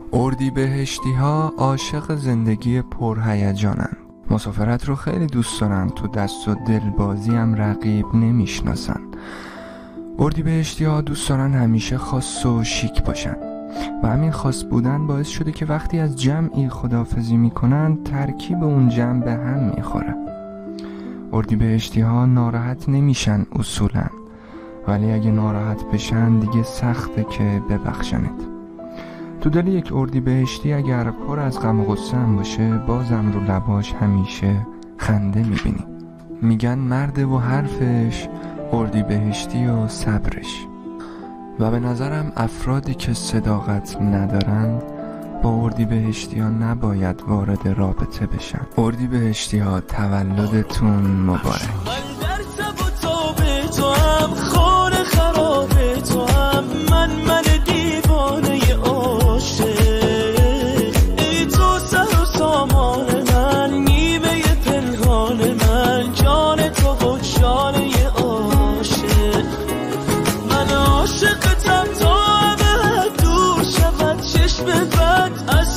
اردیبهشتی‌ها عاشق زندگی پرهیجانن. مسافرت رو خیلی دوست دارن، تو دست و دلبازی هم رقیب نمیشناسن. اردیبهشتی‌ها دوست دارن همیشه خاص و شیک باشن و همین خاص بودن باعث شده که وقتی از جمعی خداحافظی میکنن ترکیب اون جمع به هم میخوره. اردیبهشتی‌ها ناراحت نمیشن اصولاً، ولی اگه ناراحت بشن دیگه سخته که ببخشنت. تو دل یک اردیبهشتی اگر پر از غم و غصه هم باشه، بازم رو لباش همیشه خنده میبینی. میگن مرد و حرفش، اردیبهشتی و صبرش. و به نظرم افرادی که صداقت ندارن با اردیبهشتی‌ها نباید وارد رابطه بشن. اردیبهشتی‌ها تولدتون مبارک. عاشقتم تا ابد دور شود چشم بد از